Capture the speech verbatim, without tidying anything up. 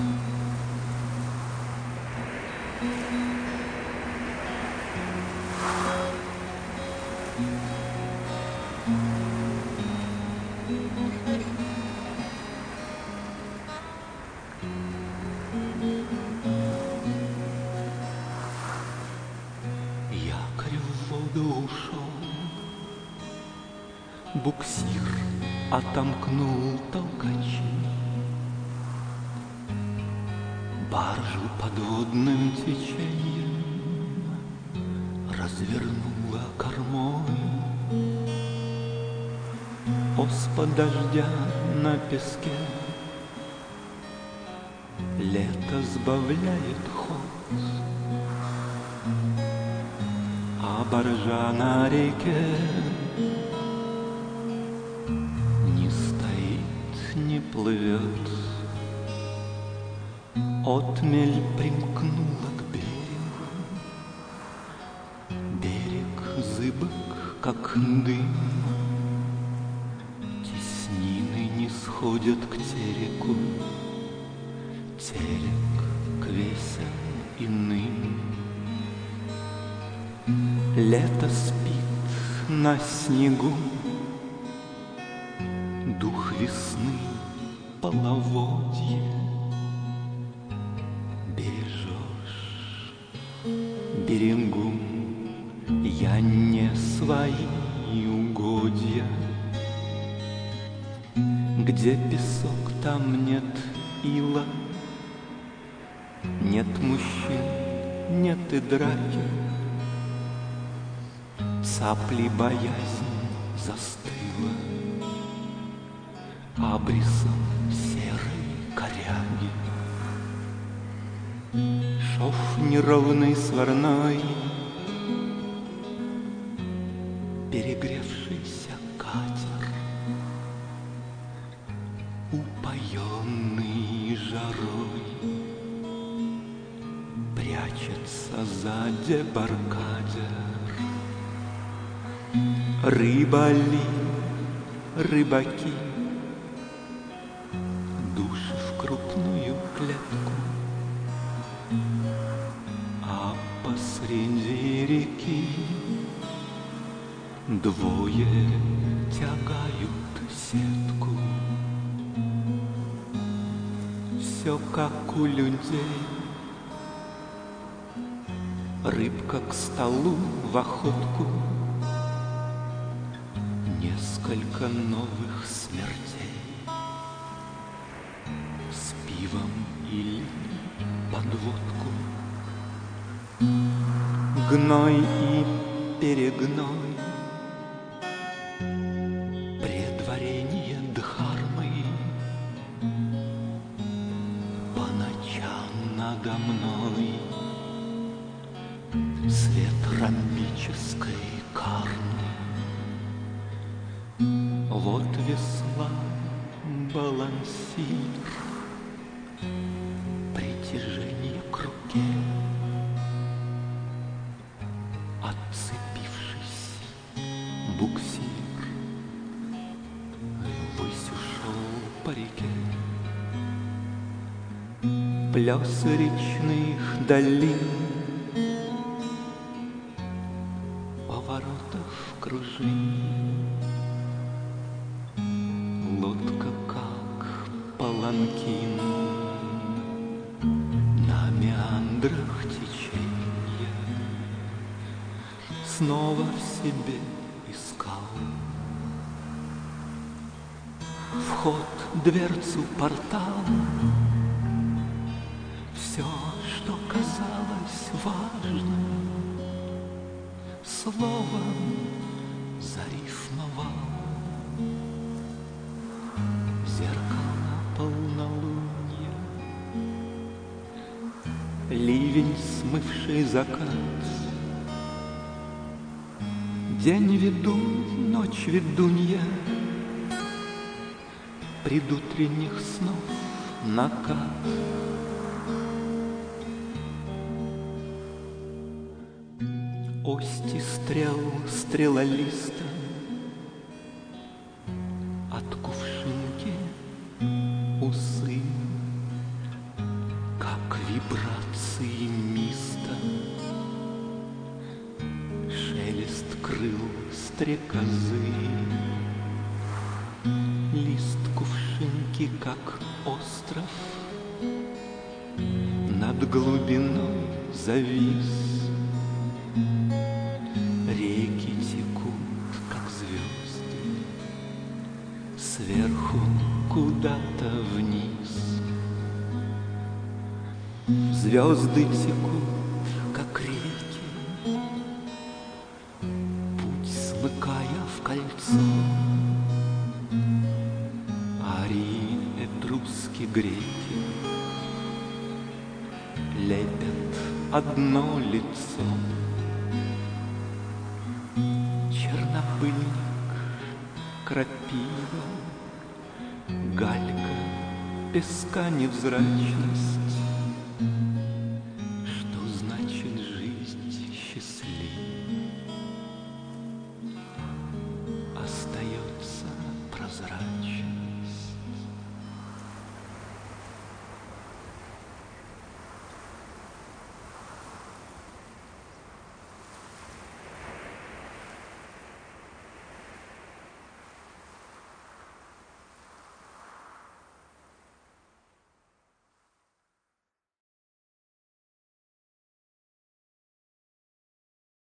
Буксир отомкнул толкачи, баржу подводным течением развернула кормой. Оспа дождя на песке, лето сбавляет ход, а баржа на реке не плывет. Отмель примкнула к берегу, берег зыбок, как дым. Теснины не сходят к тереку, терек к весям иным. Лето спит на снегу, дух весны половодье. Бережешь берегу, я не свои угодья. Где песок, там нет ила, нет мужчин, нет и драки. Цапли боязнь застыла абрисом серой коряги. Шов неровный сварной, перегревшийся катер, упоенный жарой, прячется за дебаркадер. Рыба ли, рыбаки, души в крупную клетку, а посреди реки двое тягают сетку. Все как у людей, рыбка к столу в охотку, несколько новых смертей с пивом или под водку. Гной и перегной, предварение дхармы. По ночам надо мной свет ромбической кармы. Вот весла, балансир, притяжение к руке. Отцепившись, буксир ввысь ушел по реке. Плес речных долин, поворотов кружин. Лодка как паланкин на меандрах течения. Снова в себе искал вход, дверцу, портал. Все, что казалось важным, словом зарифмовал. Зеркало полнолуния, ливень, смывший закат. День ведун, ночь ведунья, предутренних снов накат. Ости стрел, стрелолиста, от кувшинки усы, стрекозы. Лист кувшинки, как остров, над глубиной завис. Реки текут, как звезды, сверху куда-то вниз. Звезды текут, как реки, путь смыкая в кольцо. Арии, этруски, греки лепят одно лицо. Чернопыльник, крапива, галька, песка невзрачность,